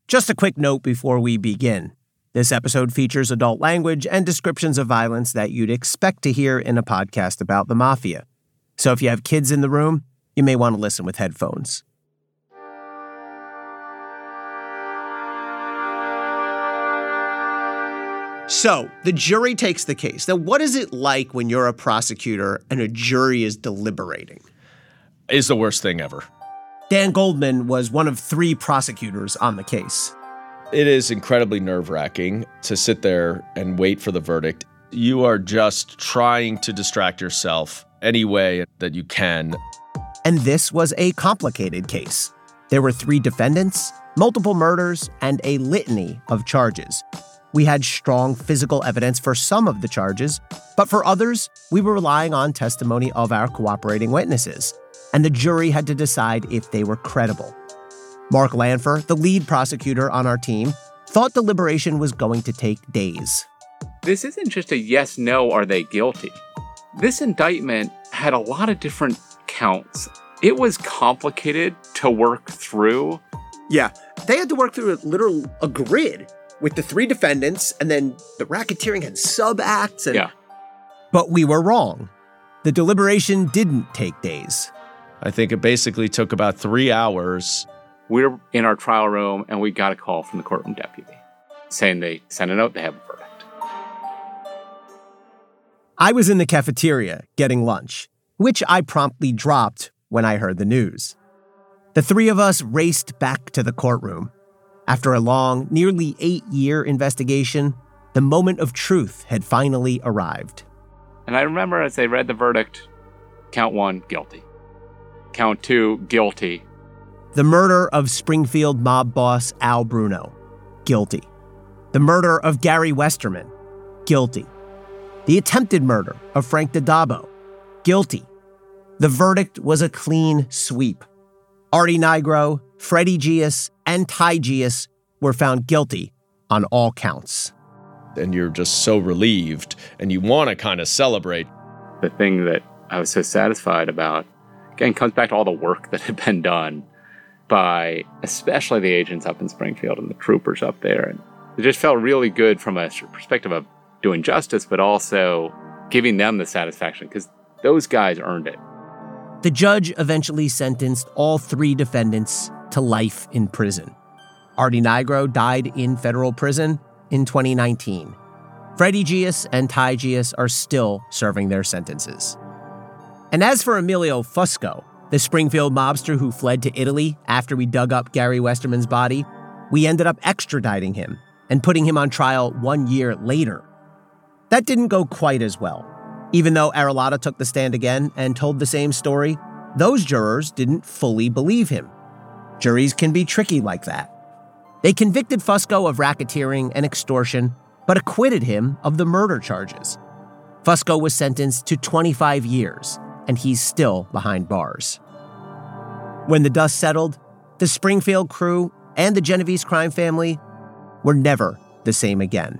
Just a quick note before we begin. This episode features adult language and descriptions of violence that you'd expect to hear in a podcast about the mafia. So if you have kids in the room, you may want to listen with headphones. So, the jury takes the case. Now, what is it like when you're a prosecutor and a jury is deliberating? It's the worst thing ever. Dan Goldman was one of 3 prosecutors on the case. It is incredibly nerve-wracking to sit there and wait for the verdict. You are just trying to distract yourself any way that you can. And this was a complicated case. There were 3 defendants, multiple murders, and a litany of charges. We had strong physical evidence for some of the charges, but for others, we were relying on testimony of our cooperating witnesses, and the jury had to decide if they were credible. Mark Lanfer, the lead prosecutor on our team, thought deliberation was going to take days. This isn't just a yes, no, are they guilty? This indictment had a lot of different counts. It was complicated to work through. Yeah, they had to work through a grid with the 3 defendants, and then the racketeering had sub-acts. Yeah. But we were wrong. The deliberation didn't take days. I think it basically took about 3 hours. We were in our trial room, and we got a call from the courtroom deputy saying they sent a note, they have a verdict. I was in the cafeteria getting lunch, which I promptly dropped when I heard the news. The 3 of us raced back to the courtroom. After a long, nearly 8-year investigation, the moment of truth had finally arrived. And I remember as they read the verdict, count 1, guilty. Count 2, guilty. The murder of Springfield mob boss Al Bruno, guilty. The murder of Gary Westerman, guilty. The attempted murder of Frank DiDabbo, guilty. The verdict was a clean sweep. Artie Nigro, Freddie Gius, and Ty Gius were found guilty on all counts. And you're just so relieved, and you want to kind of celebrate. The thing that I was so satisfied about, again, comes back to all the work that had been done by especially the agents up in Springfield and the troopers up there. And it just felt really good from a perspective of doing justice, but also giving them the satisfaction, because those guys earned it. The judge eventually sentenced all 3 defendants to life in prison. Artie Nigro died in federal prison in 2019. Freddie Gius and Ty Gius are still serving their sentences. And as for Emilio Fusco, the Springfield mobster who fled to Italy after we dug up Gary Westerman's body, we ended up extraditing him and putting him on trial 1 year later. That didn't go quite as well. Even though Aralotta took the stand again and told the same story, those jurors didn't fully believe him. Juries can be tricky like that. They convicted Fusco of racketeering and extortion, but acquitted him of the murder charges. Fusco was sentenced to 25 years, and he's still behind bars. When the dust settled, the Springfield crew and the Genovese crime family were never the same again.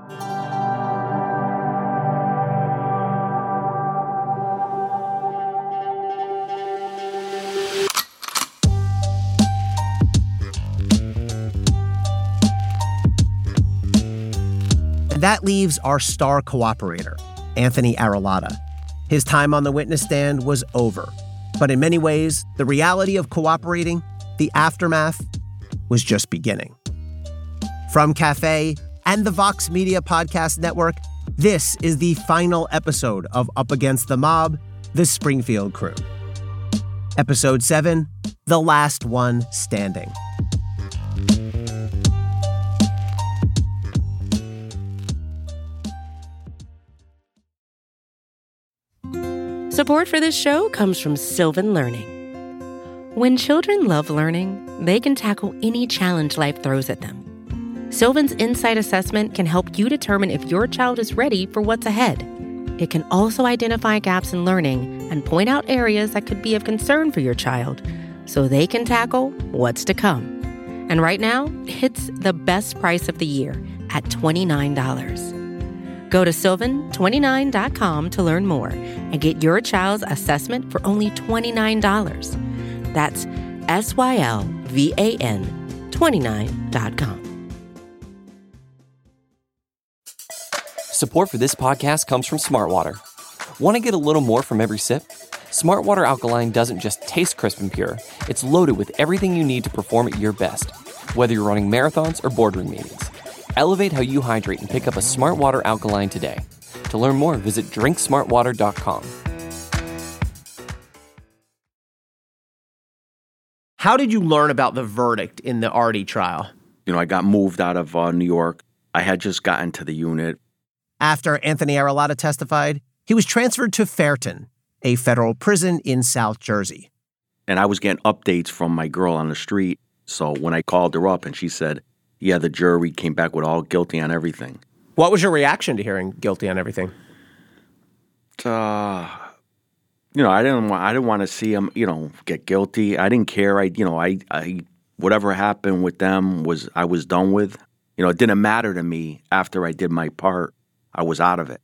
That leaves our star cooperator, Anthony Aralotta. His time on the witness stand was over. But in many ways, the reality of cooperating, the aftermath, was just beginning. From Cafe and the Vox Media Podcast Network, this is the final episode of Up Against the Mob, The Springfield Crew. Episode 7, The Last One Standing. Support for this show comes from Sylvan Learning. When children love learning, they can tackle any challenge life throws at them. Sylvan's Insight Assessment can help you determine if your child is ready for what's ahead. It can also identify gaps in learning and point out areas that could be of concern for your child so they can tackle what's to come. And right now, it's the best price of the year at $29. Go to sylvan29.com to learn more and get your child's assessment for only $29. That's Prevent29.com. Support for this podcast comes from Smartwater. Want to get a little more from every sip? Smartwater Alkaline doesn't just taste crisp and pure. It's loaded with everything you need to perform at your best, whether you're running marathons or boardroom meetings. Elevate how you hydrate and pick up a Smartwater Alkaline today. To learn more, visit drinksmartwater.com. How did you learn about the verdict in the Artie trial? I got moved out of New York. I had just gotten to the unit. After Anthony Aralotta testified, he was transferred to Fairton, a federal prison in South Jersey. And I was getting updates from my girl on the street. So when I called her up and she said, yeah, the jury came back with all guilty on everything. What was your reaction to hearing guilty on everything? I didn't want to see him, get guilty. I didn't care. I whatever happened with them I was done with. It didn't matter to me after I did my part. I was out of it.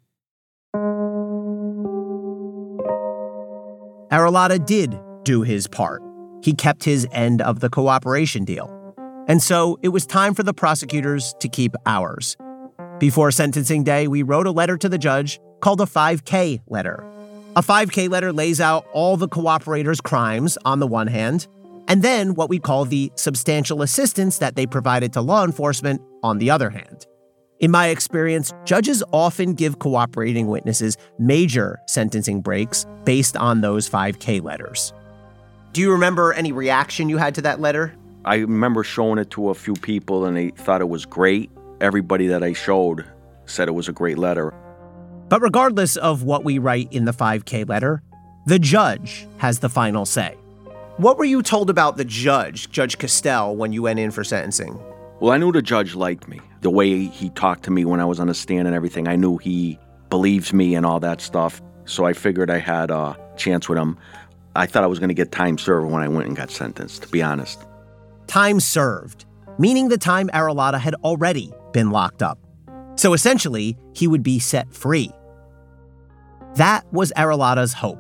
Aralotta did do his part. He kept his end of the cooperation deal. And so it was time for the prosecutors to keep ours. Before sentencing day, we wrote a letter to the judge called a 5K letter. A 5K letter lays out all the cooperators' crimes on the one hand, and then what we call the substantial assistance that they provided to law enforcement on the other hand. In my experience, judges often give cooperating witnesses major sentencing breaks based on those 5K letters. Do you remember any reaction you had to that letter? I remember showing it to a few people and they thought it was great. Everybody that I showed said it was a great letter. But regardless of what we write in the 5K letter, the judge has the final say. What were you told about the judge, Judge Castell, when you went in for sentencing? Well, I knew the judge liked me. The way he talked to me when I was on the stand and everything, I knew he believes me and all that stuff. So I figured I had a chance with him. I thought I was going to get time served when I went and got sentenced, to be honest. Time served, meaning the time Aralotta had already been locked up. So essentially, he would be set free. That was Aralotta's hope.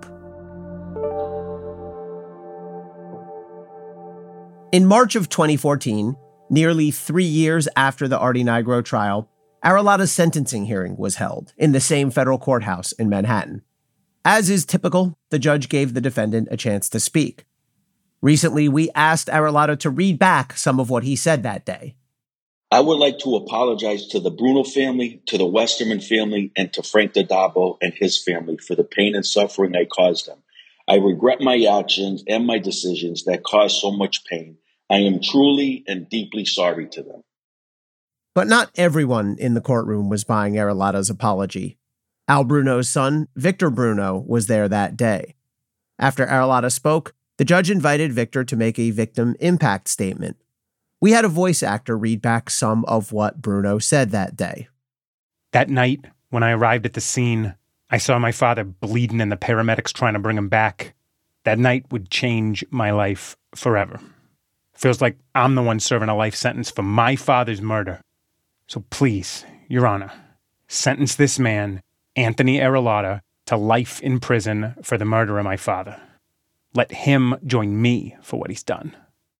In March of 2014, nearly 3 years after the Artie Nigro trial, Aralotta's sentencing hearing was held in the same federal courthouse in Manhattan. As is typical, the judge gave the defendant a chance to speak. Recently, we asked Aralotta to read back some of what he said that day. I would like to apologize to the Bruno family, to the Westerman family, and to Frank Dodabo and his family for the pain and suffering I caused them. I regret my actions and my decisions that caused so much pain. I am truly and deeply sorry to them. But not everyone in the courtroom was buying Aralotta's apology. Al Bruno's son, Victor Bruno, was there that day. After Aralotta spoke, the judge invited Victor to make a victim impact statement. We had a voice actor read back some of what Bruno said that day. That night, when I arrived at the scene, I saw my father bleeding and the paramedics trying to bring him back. That night would change my life forever. Feels like I'm the one serving a life sentence for my father's murder. So please, Your Honor, sentence this man, Anthony Aralotta, to life in prison for the murder of my father. Let him join me for what he's done.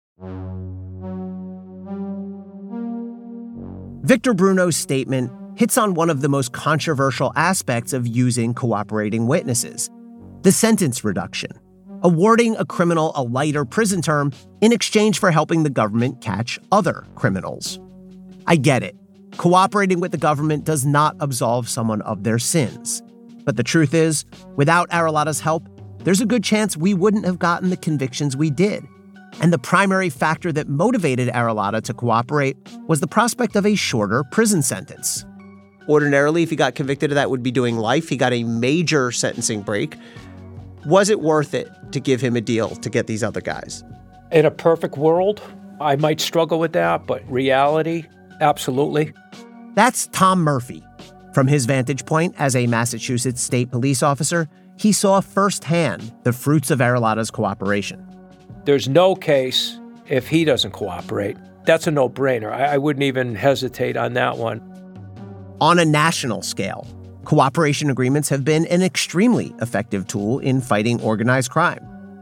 Victor Bruno's statement hits on one of the most controversial aspects of using cooperating witnesses, the sentence reduction, awarding a criminal a lighter prison term in exchange for helping the government catch other criminals. I get it. Cooperating with the government does not absolve someone of their sins. But the truth is, without Aralotta's help, there's a good chance we wouldn't have gotten the convictions we did. And the primary factor that motivated Aralotta to cooperate was the prospect of a shorter prison sentence. Ordinarily, if he got convicted of that, would be doing life. He got a major sentencing break. Was it worth it to give him a deal to get these other guys? In a perfect world, I might struggle with that, but reality, absolutely. That's Tom Murphy. From his vantage point as a Massachusetts state police officer, he saw firsthand the fruits of Aralotta's cooperation. There's no case if he doesn't cooperate. That's a no-brainer. I wouldn't even hesitate on that one. On a national scale, cooperation agreements have been an extremely effective tool in fighting organized crime.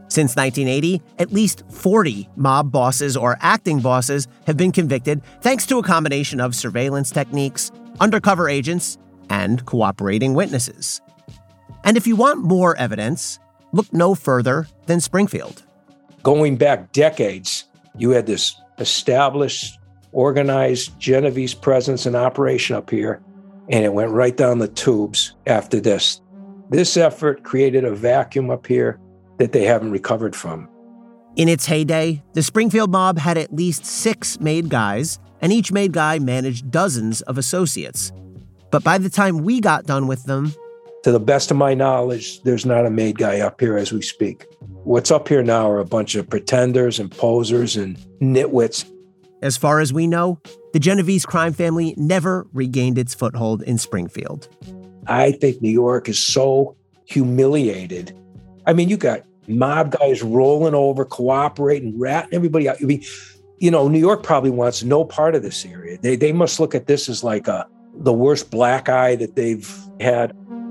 Since 1980, at least 40 mob bosses or acting bosses have been convicted thanks to a combination of surveillance techniques, undercover agents, and cooperating witnesses. And if you want more evidence, look no further than Springfield. Going back decades, you had this established, organized Genovese presence and operation up here, and it went right down the tubes after this. This effort created a vacuum up here that they haven't recovered from. In its heyday, the Springfield mob had at least 6 made guys, and each made guy managed dozens of associates. But by the time we got done with them, to the best of my knowledge, there's not a made guy up here as we speak. What's up here now are a bunch of pretenders and posers and nitwits. As far as we know, the Genovese crime family never regained its foothold in Springfield. I think New York is so humiliated. I mean, you got mob guys rolling over, cooperating, ratting everybody out. I mean, New York probably wants no part of this area. They must look at this as like the worst black eye that they've had.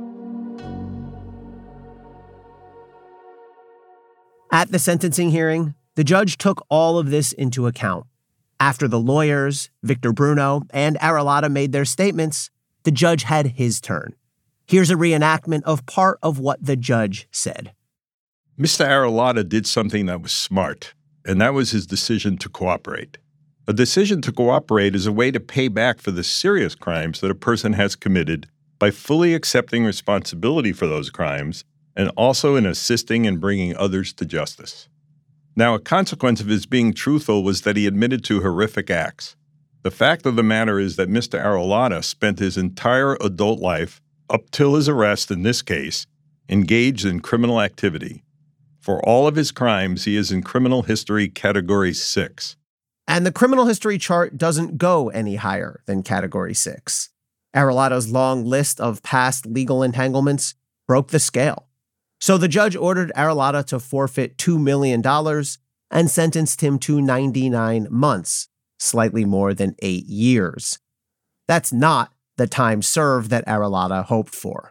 At the sentencing hearing, the judge took all of this into account. After the lawyers, Victor Bruno, and Aralotta made their statements, the judge had his turn. Here's a reenactment of part of what the judge said. Mr. Aralotta did something that was smart, and that was his decision to cooperate. A decision to cooperate is a way to pay back for the serious crimes that a person has committed by fully accepting responsibility for those crimes and also in assisting in bringing others to justice. Now, a consequence of his being truthful was that he admitted to horrific acts. The fact of the matter is that Mr. Aralotta spent his entire adult life, up till his arrest in this case, engaged in criminal activity. For all of his crimes, he is in criminal history category 6. And the criminal history chart doesn't go any higher than category 6. Aralotta's long list of past legal entanglements broke the scale. So the judge ordered Aralotta to forfeit $2 million and sentenced him to 99 months, slightly more than 8 years. That's not the time served that Aralotta hoped for.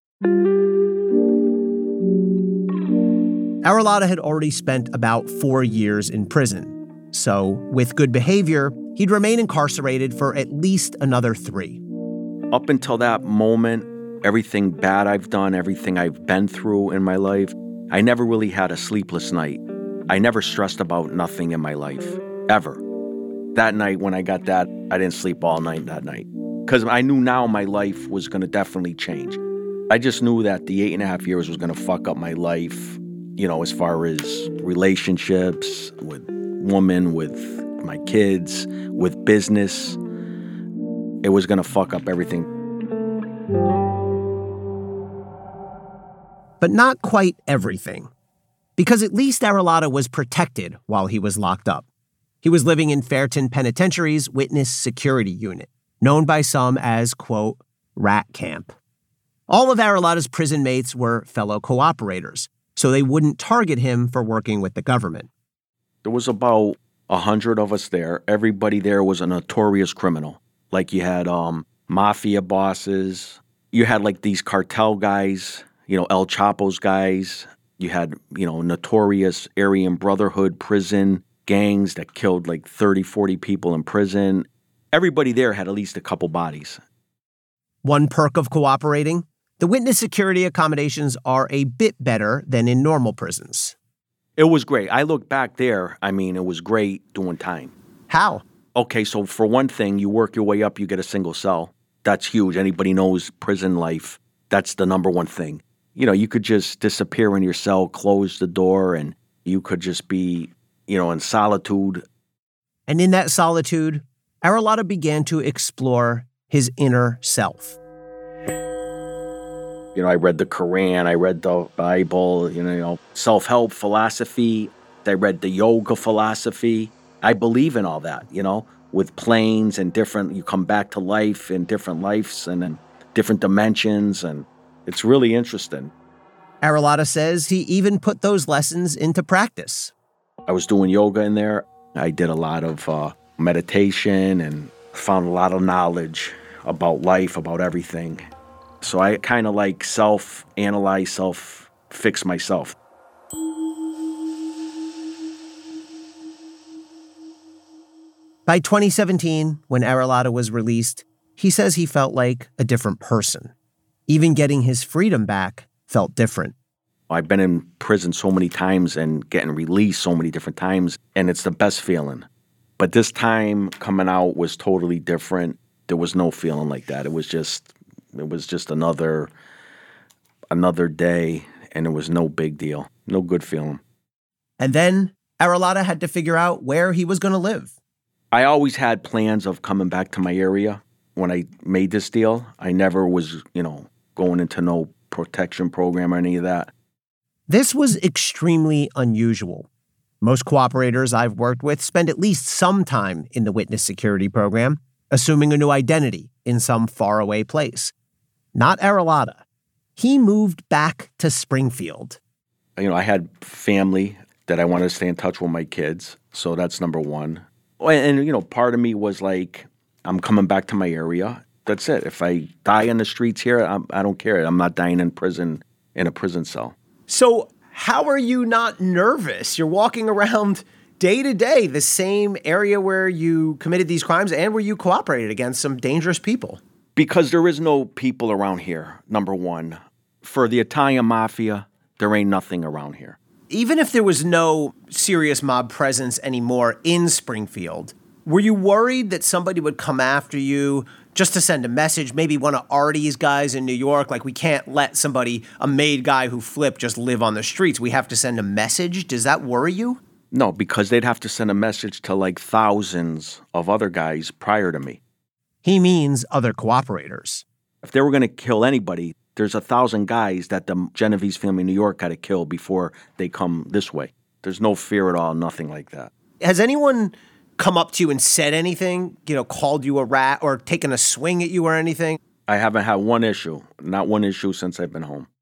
Aralotta had already spent about 4 years in prison, so with good behavior, he'd remain incarcerated for at least another 3. Up until that moment, everything bad I've done, everything I've been through in my life, I never really had a sleepless night. I never stressed about nothing in my life, ever. That night when I got that, I didn't sleep all night that night. Because I knew now my life was going to definitely change. I just knew that the 8.5 years was going to fuck up my life, as far as relationships, with women, with my kids, with business. It was going to fuck up everything. But not quite everything. Because at least Aralotta was protected while he was locked up. He was living in Fairton Penitentiary's Witness Security Unit, known by some as, quote, rat camp. All of Aralotta's prison mates were fellow cooperators, so they wouldn't target him for working with the government. There was about 100 of us there. Everybody there was a notorious criminal. Like you had mafia bosses. You had like these cartel guys, El Chapo's guys. You had, notorious Aryan Brotherhood prison gangs that killed like 30, 40 people in prison. Everybody there had at least a couple bodies. One perk of cooperating, the witness security accommodations are a bit better than in normal prisons. It was great. I look back there, it was great doing time. How? Okay, so for one thing, you work your way up, you get a single cell. That's huge. Anybody knows prison life. That's the number one thing. You could just disappear in your cell, close the door, and you could just be, in solitude. And in that solitude, Aralotta began to explore his inner self. I read the Quran, I read the Bible, self-help philosophy. I read the yoga philosophy. I believe in all that, with planes and you come back to life in different lives and then different dimensions, and it's really interesting. Aralotta says he even put those lessons into practice. I was doing yoga in there. I did a lot of meditation and found a lot of knowledge about life, about everything. So I kind of like self-analyze, self-fix myself. By 2017, when Arrelotta was released, he says he felt like a different person. Even getting his freedom back felt different. I've been in prison so many times and getting released so many different times, and it's the best feeling. But this time coming out was totally different. There was no feeling like that. It was just another day, and it was no big deal. No good feeling. And then Arrelotta had to figure out where he was going to live. I always had plans of coming back to my area. When I made this deal, I never was, going into no protection program or any of that. This was extremely unusual. Most cooperators I've worked with spend at least some time in the witness security program, assuming a new identity in some faraway place. Not Arrelotta. He moved back to Springfield. I had family that I wanted to stay in touch with my kids, so that's number one. And, part of me was like, I'm coming back to my area. That's it. If I die in the streets here, I don't care. I'm not dying in prison, in a prison cell. So how are you not nervous? You're walking around day to day, the same area where you committed these crimes and where you cooperated against some dangerous people. Because there is no people around here, number one. For the Italian mafia, there ain't nothing around here. Even if there was no serious mob presence anymore in Springfield, were you worried that somebody would come after you just to send a message, maybe one of Artie's guys in New York? Like, we can't let a made guy who flipped, just live on the streets. We have to send a message. Does that worry you? No, because they'd have to send a message to like thousands of other guys prior to me. He means other cooperators. If they were going to kill anybody, there's 1,000 guys that the Genovese family in New York got to kill before they come this way. There's no fear at all, nothing like that. Has anyone come up to you and said anything, called you a rat or taken a swing at you or anything? I haven't had one issue, not one issue since I've been home.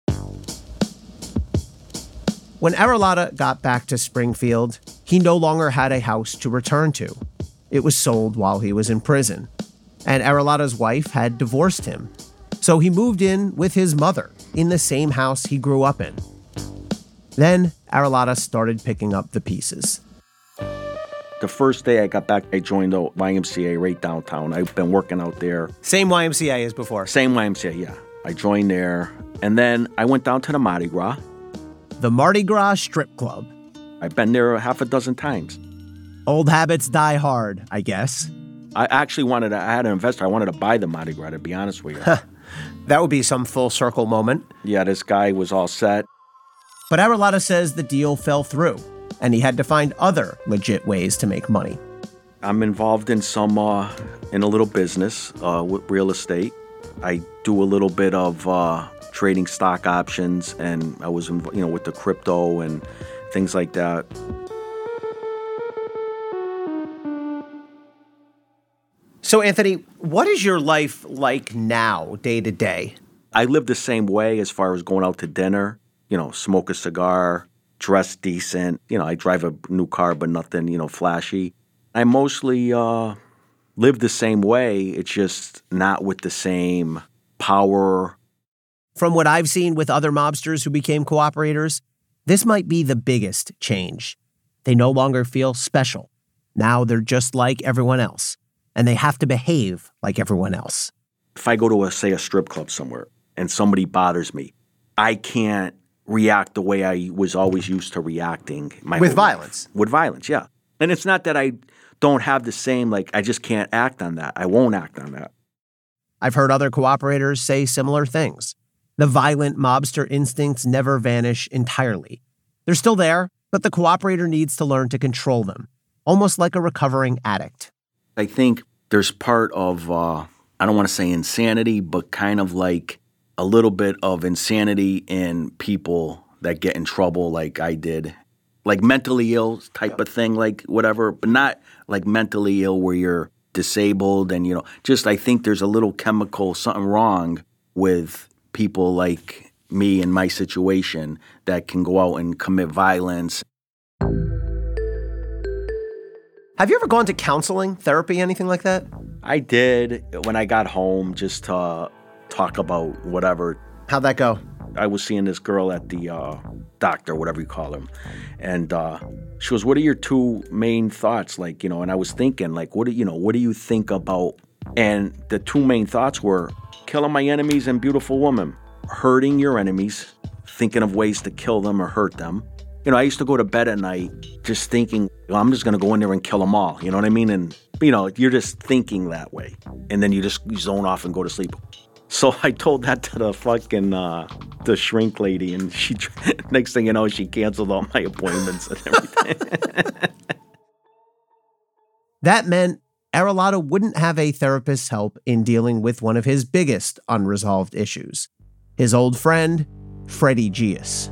When Arrelotta got back to Springfield, he no longer had a house to return to. It was sold while he was in prison, and Arrelotta's wife had divorced him. So he moved in with his mother in the same house he grew up in. Then Arrelotta started picking up the pieces. The first day I got back, I joined the YMCA right downtown. I've been working out there. Same YMCA as before? Same YMCA, yeah. I joined there. And then I went down to the Mardi Gras. The Mardi Gras Strip Club. I've been there half a dozen times. Old habits die hard, I guess. I actually I had an investor. I wanted to buy the Mardi Gras, to be honest with you. That would be some full circle moment. Yeah, this guy was all set. But Arrelotta says the deal fell through, and he had to find other legit ways to make money. I'm involved in in a little business with real estate. I do a little bit of trading stock options, and I was, with the crypto and things like that. So, Anthony, what is your life like now, day to day? I live the same way as far as going out to dinner, smoke a cigar, dress decent. I drive a new car, but nothing, flashy. I mostly live the same way. It's just not with the same power. From what I've seen with other mobsters who became cooperators, this might be the biggest change. They no longer feel special. Now they're just like everyone else, and they have to behave like everyone else. If I go to, a strip club somewhere and somebody bothers me, I can't react the way I was always used to reacting. With violence? With violence, yeah. And it's not that I don't have the same, I just can't act on that. I won't act on that. I've heard other cooperators say similar things. The violent mobster instincts never vanish entirely. They're still there, but the cooperator needs to learn to control them, almost like a recovering addict. I think there's part of, I don't want to say insanity, but kind of like a little bit of insanity in people that get in trouble like I did. Like mentally ill type of thing, like whatever, but not like mentally ill where you're disabled and, just I think there's a little chemical, something wrong with people like me in my situation that can go out and commit violence. Have you ever gone to counseling, therapy, anything like that? I did when I got home, just to talk about whatever. How'd that go? I was seeing this girl at the doctor, whatever you call him, and she goes, "What are your two main thoughts?" Like, you know, and I was thinking, like, what do you think about? And the two main thoughts were killing my enemies and beautiful woman, hurting your enemies, thinking of ways to kill them or hurt them. You know, I used to go to bed at night just thinking, well, I'm just going to go in there and kill them all. You know what I mean? And, you know, you're just thinking that way. And then you just zone off and go to sleep. So I told that to the fucking, the shrink lady. And she, next thing you know, she canceled all my appointments and everything. That meant Arellano wouldn't have a therapist's help in dealing with one of his biggest unresolved issues, his old friend, Freddie Gius.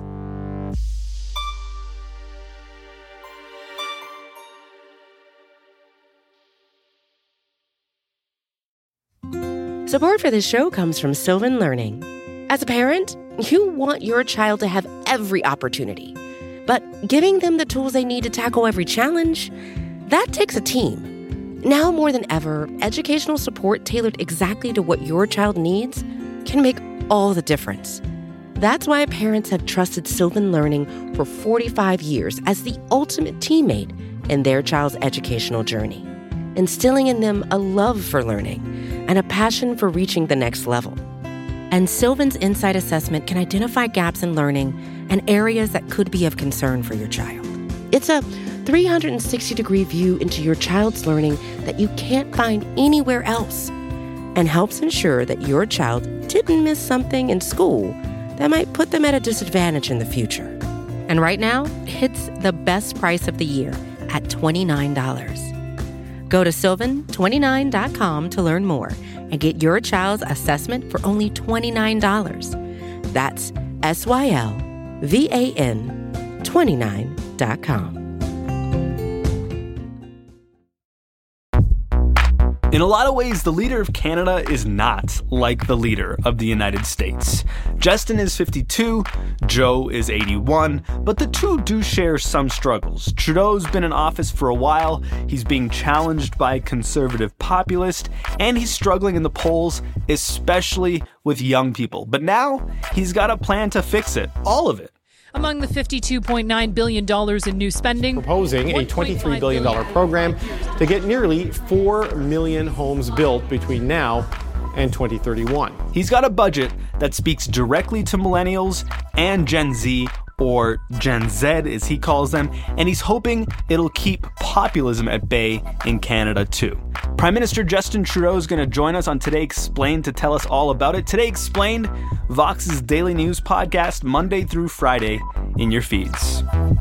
Support for this show comes from Sylvan Learning. As a parent, you want your child to have every opportunity, but giving them the tools they need to tackle every challenge, that takes a team. Now more than ever, educational support tailored exactly to what your child needs can make all the difference. That's why parents have trusted Sylvan Learning for 45 years as the ultimate teammate in their child's educational journey, instilling in them a love for learning and a passion for reaching the next level. And Sylvan's Insight Assessment can identify gaps in learning and areas that could be of concern for your child. It's a 360-degree view into your child's learning that you can't find anywhere else, and helps ensure that your child didn't miss something in school that might put them at a disadvantage in the future. And right now, it's the best price of the year at $29. Go to sylvan29.com to learn more and get your child's assessment for only $29. That's SYLVAN29.com. In a lot of ways, the leader of Canada is not like the leader of the United States. Justin is 52, Joe is 81, but the two do share some struggles. Trudeau's been in office for a while, he's being challenged by a conservative populist, and he's struggling in the polls, especially with young people. But now, he's got a plan to fix it, all of it. Among the $52.9 billion in new spending, proposing a $23 billion program to get nearly 4 million homes built between now and 2031. He's got a budget that speaks directly to millennials and Gen Z, or Gen Z as he calls them, and he's hoping it'll keep populism at bay in Canada too. Prime Minister Justin Trudeau is going to join us on Today Explained to tell us all about it. Today Explained, Vox's daily news podcast, Monday through Friday in your feeds.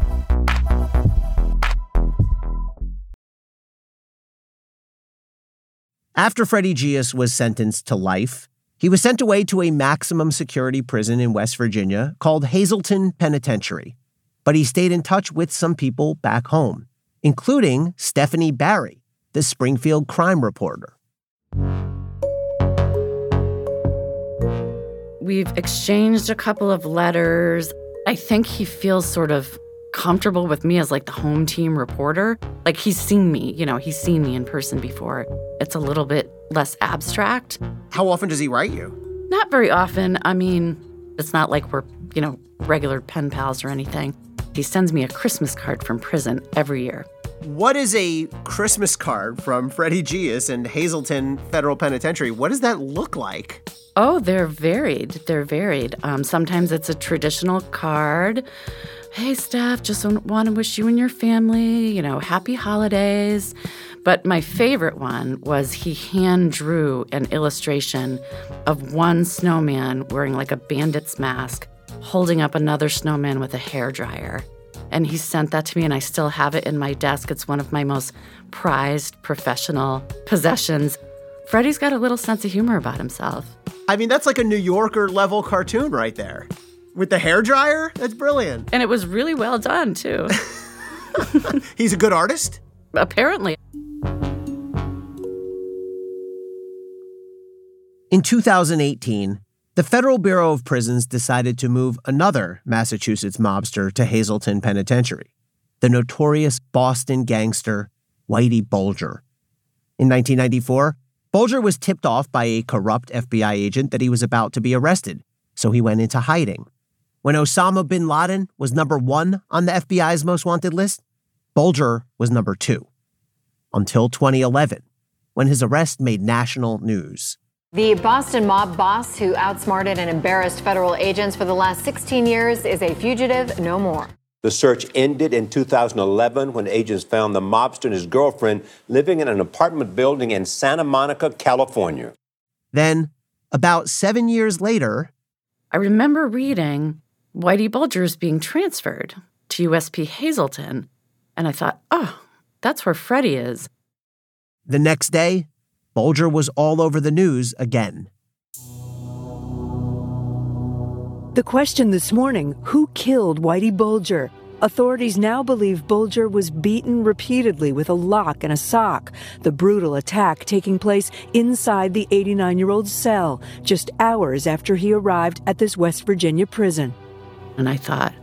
After Freddie Gius was sentenced to life, he was sent away to a maximum security prison in West Virginia called Hazleton Penitentiary. But he stayed in touch with some people back home, including Stephanie Barry, the Springfield crime reporter. We've exchanged a couple of letters. I think he feels sort of comfortable with me as like the home team reporter. Like he's seen me in person before. It's a little bit less abstract. How often does he write you? Not very often. I mean, it's not like we're, regular pen pals or anything. He sends me a Christmas card from prison every year. What is a Christmas card from Freddie Gius and Hazleton Federal Penitentiary? What does that look like? Oh, they're varied. Sometimes it's a traditional card. Hey, Steph, just want to wish you and your family, happy holidays. But my favorite one was he hand drew an illustration of one snowman wearing like a bandit's mask, holding up another snowman with a hairdryer. And he sent that to me, and I still have it in my desk. It's one of my most prized professional possessions. Freddie's got a little sense of humor about himself. I mean, that's like a New Yorker level cartoon right there. With the hairdryer? That's brilliant. And it was really well done, too. He's a good artist? Apparently. In 2018, the Federal Bureau of Prisons decided to move another Massachusetts mobster to Hazleton Penitentiary, the notorious Boston gangster Whitey Bulger. In 1994, Bulger was tipped off by a corrupt FBI agent that he was about to be arrested, so he went into hiding. When Osama bin Laden was number 1 on the FBI's most wanted list, Bulger was number 2. Until 2011, when his arrest made national news. The Boston mob boss who outsmarted and embarrassed federal agents for the last 16 years is a fugitive no more. The search ended in 2011 when agents found the mobster and his girlfriend living in an apartment building in Santa Monica, California. Then, about 7 years later, I remember reading Whitey Bulger's being transferred to USP Hazleton, and I thought, oh, that's where Freddie is. The next day, Bulger was all over the news again. The question this morning, who killed Whitey Bulger? Authorities now believe Bulger was beaten repeatedly with a lock and a sock, the brutal attack taking place inside the 89-year-old's cell just hours after he arrived at this West Virginia prison. And I thought,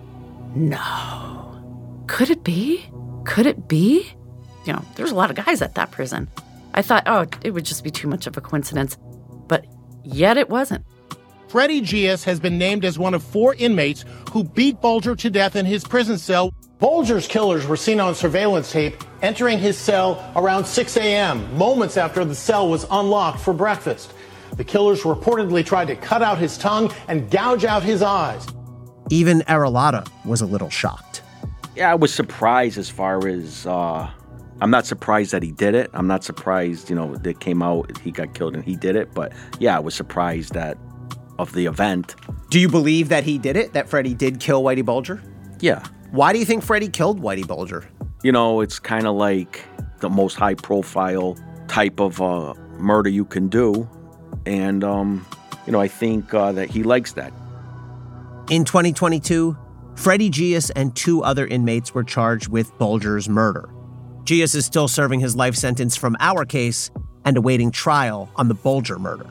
no. Could it be? Could it be? You know, there's a lot of guys at that prison. I thought, oh, it would just be too much of a coincidence. But yet it wasn't. Freddie Gias has been named as one of 4 inmates who beat Bulger to death in his prison cell. Bulger's killers were seen on surveillance tape entering his cell around 6 a.m., moments after the cell was unlocked for breakfast. The killers reportedly tried to cut out his tongue and gouge out his eyes. Even Aralotta was a little shocked. Yeah, I was surprised as far as, I'm not surprised that he did it. I'm not surprised, that came out, he got killed and he did it. But yeah, I was surprised of the event. Do you believe that he did it, that Freddie did kill Whitey Bulger? Yeah. Why do you think Freddie killed Whitey Bulger? It's kind of like the most high-profile type of murder you can do. And, I think that he likes that. In 2022, Freddie Gias and 2 other inmates were charged with Bulger's murder. Gias is still serving his life sentence from our case and awaiting trial on the Bulger murder.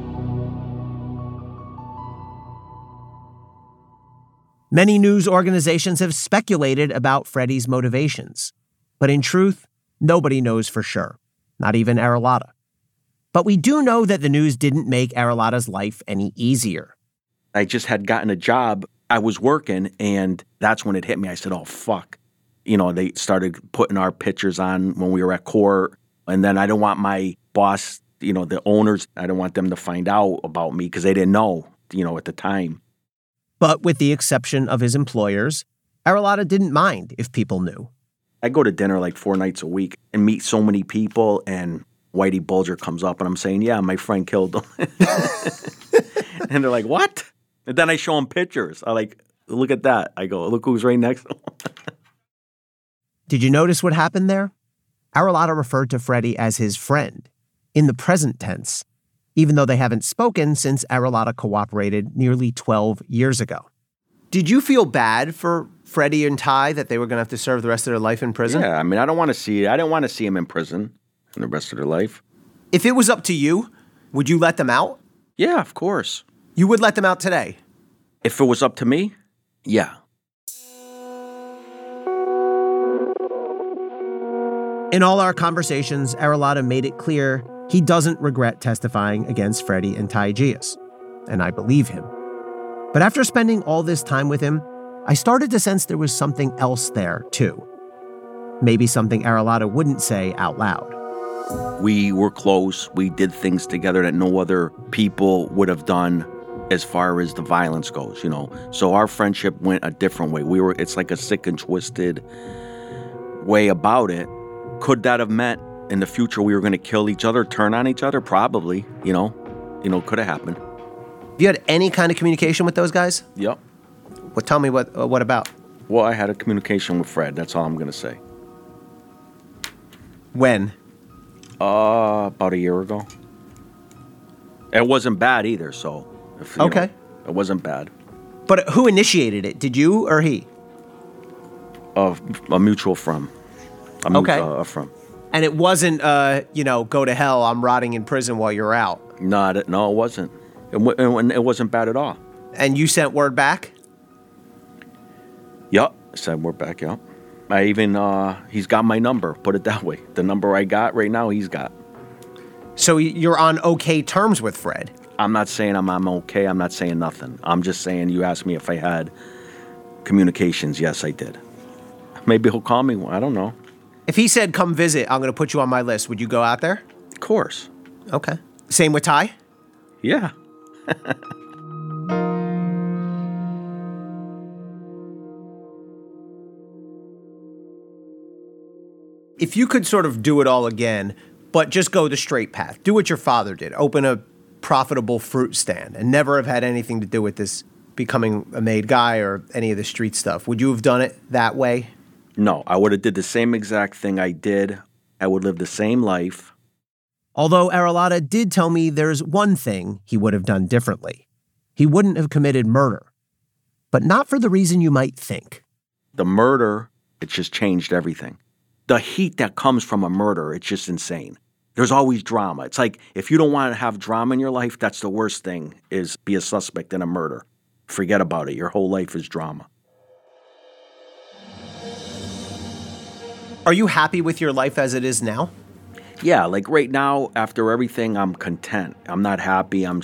Many news organizations have speculated about Freddie's motivations, but in truth, nobody knows for sure, not even Aralotta. But we do know that the news didn't make Aralotta's life any easier. I just had gotten a job. I was working, and that's when it hit me. I said, oh, fuck. They started putting our pictures on when we were at court, and then I didn't want my boss, the owners, I didn't want them to find out about me because they didn't know, at the time. But with the exception of his employers, Aralotta didn't mind if people knew. I go to dinner like 4 nights a week and meet so many people, and Whitey Bulger comes up, and I'm saying, yeah, my friend killed him. And they're like, what? And then I show them pictures. I like, look at that. I go, look who's right next to him. Did you notice what happened there? Aralotta referred to Freddie as his friend, in the present tense, even though they haven't spoken since Aralotta cooperated nearly 12 years ago. Did you feel bad for Freddie and Ty that they were going to have to serve the rest of their life in prison? Yeah, I didn't want to see him in prison for the rest of their life. If it was up to you, would you let them out? Yeah, of course. You would let them out today? If it was up to me, yeah. In all our conversations, Aralotta made it clear he doesn't regret testifying against Freddie and Ty Gias, and I believe him. But after spending all this time with him, I started to sense there was something else there, too. Maybe something Aralotta wouldn't say out loud. We were close. We did things together that no other people would have done as far as the violence goes, So our friendship went a different way. It's like a sick and twisted way about it. Could that have meant in the future we were going to kill each other, turn on each other? Probably, could have happened. Have you had any kind of communication with those guys? Yep. Well, tell me what about? Well, I had a communication with Fred. That's all I'm going to say. When? About a year ago. It wasn't bad either, so. Okay. It wasn't bad. But who initiated it? Did you or he? A mutual friend. A friend. And it wasn't, go to hell, I'm rotting in prison while you're out. No, it wasn't. It wasn't bad at all. And you sent word back? Yup, I sent word back, yup. I even, he's got my number, put it that way. The number I got right now, he's got. So you're on okay terms with Fred? I'm not saying I'm okay. I'm not saying nothing. I'm just saying you asked me if I had communications. Yes, I did. Maybe he'll call me. I don't know. If he said, come visit, I'm going to put you on my list, would you go out there? Of course. Okay. Same with Ty? Yeah. If you could sort of do it all again, but just go the straight path, do what your father did, open a profitable fruit stand and never have had anything to do with this becoming a made guy or any of the street stuff, would you have done it that way? No, I would have did the same exact thing I did. I would live the same life. Although Arrelotta did tell me there's one thing he would have done differently. He wouldn't have committed murder, but not for the reason you might think. The murder, it just changed everything. The heat that comes from a murder, it's just insane. There's always drama. It's like if you don't want to have drama in your life, that's the worst thing, is be a suspect in a murder. Forget about it. Your whole life is drama. Are you happy with your life as it is now? Yeah, like right now, after everything, I'm content. I'm not happy. I'm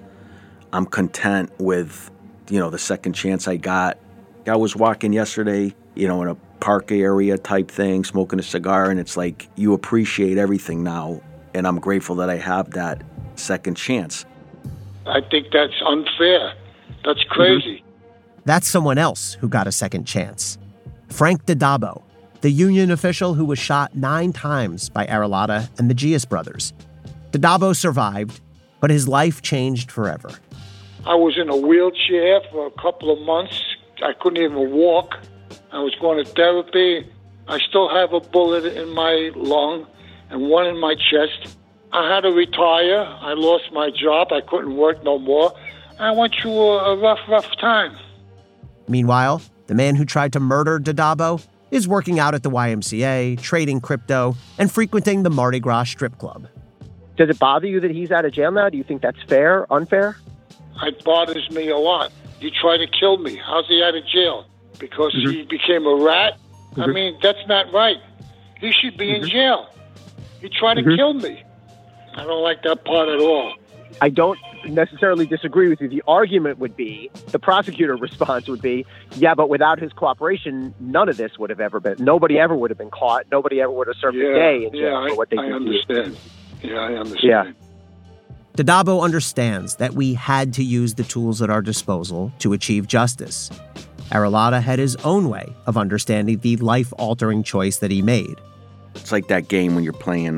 content with, the second chance I got. I was walking yesterday, in a park area type thing, smoking a cigar, and it's like you appreciate everything now, and I'm grateful that I have that second chance. I think that's unfair. That's crazy. Mm-hmm. That's someone else who got a second chance. Frank DiDabbo, the union official who was shot 9 times by Arrelotta and the Gius brothers. DiDabbo survived, but his life changed forever. I was in a wheelchair for a couple of months. I couldn't even walk. I was going to therapy. I still have a bullet in my lung and one in my chest. I had to retire. I lost my job. I couldn't work no more. I went through a rough time. Meanwhile, the man who tried to murder DiDabbo is working out at the YMCA, trading crypto, and frequenting the Mardi Gras strip club. Does it bother you that he's out of jail now? Do you think that's fair, unfair? It bothers me a lot. He tried to kill me. How's he out of jail? Because he became a rat? I mean, that's not right. He should be in jail. He tried to kill me. I don't like that part at all. I don't necessarily disagree with you. The argument would be, the prosecutor response would be, yeah, but without his cooperation, none of this would have ever been, nobody ever would have been caught. Nobody ever would have served a day in jail for what they did. I understand. Yeah, I understand. Yeah. DiDabbo understands that we had to use the tools at our disposal to achieve justice. Arrelotta had his own way of understanding the life-altering choice that he made. It's like that game when you're playing,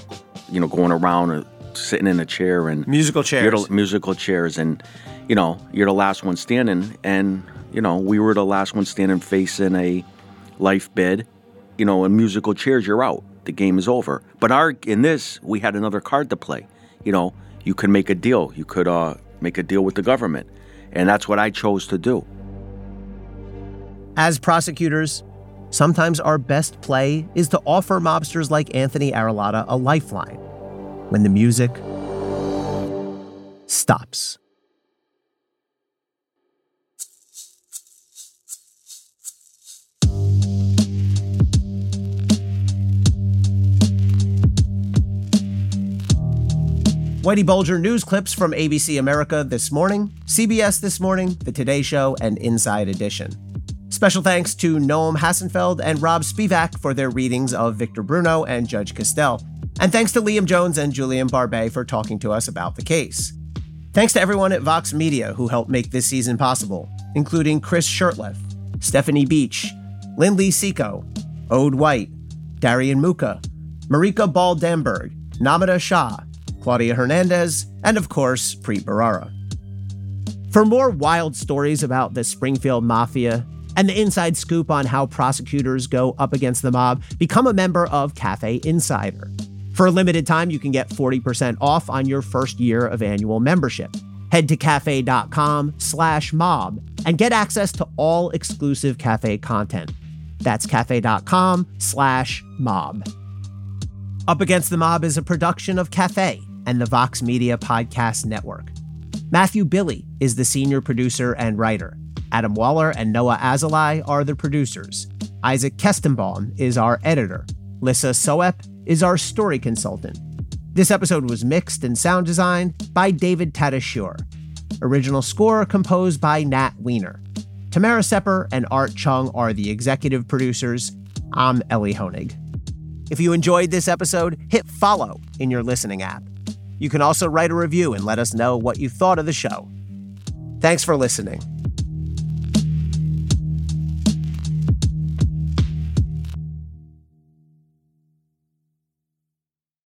going around sitting in a chair and musical chairs. Musical chairs, and you're the last one standing, and we were the last one standing facing a life bid. In musical chairs, you're out. The game is over. But in this, we had another card to play. You could make a deal. You could make a deal with the government, and that's what I chose to do. As prosecutors, sometimes our best play is to offer mobsters like Anthony Arrelotta a lifeline when the music stops. Whitey Bulger news clips from ABC America This Morning, CBS This Morning, The Today Show, and Inside Edition. Special thanks to Noam Hassenfeld and Rob Spivak for their readings of Victor Bruno and Judge Castell. And thanks to Liam Jones and Julian Barbet for talking to us about the case. Thanks to everyone at Vox Media who helped make this season possible, including Chris Shurtleff, Stephanie Beach, Lindley Seco, Ode White, Darian Muka, Marika Ball-Damberg, Namita Shah, Claudia Hernandez, and of course, Preet Bharara. For more wild stories about the Springfield Mafia and the inside scoop on how prosecutors go up against the mob, become a member of Cafe Insider. For a limited time, you can get 40% off on your first year of annual membership. Head to cafe.com/mob and get access to all exclusive Cafe content. That's cafe.com/mob. Up Against the Mob is a production of Cafe and the Vox Media Podcast Network. Matthew Billy is the senior producer and writer. Adam Waller and Noah Azulai are the producers. Isaac Kestenbaum is our editor. Lissa Soep is our story consultant. This episode was mixed and sound designed by David Tadashur. Original score composed by Nat Weiner. Tamara Sepper and Art Chung are the executive producers. I'm Ellie Honig. If you enjoyed this episode, hit follow in your listening app. You can also write a review and let us know what you thought of the show. Thanks for listening.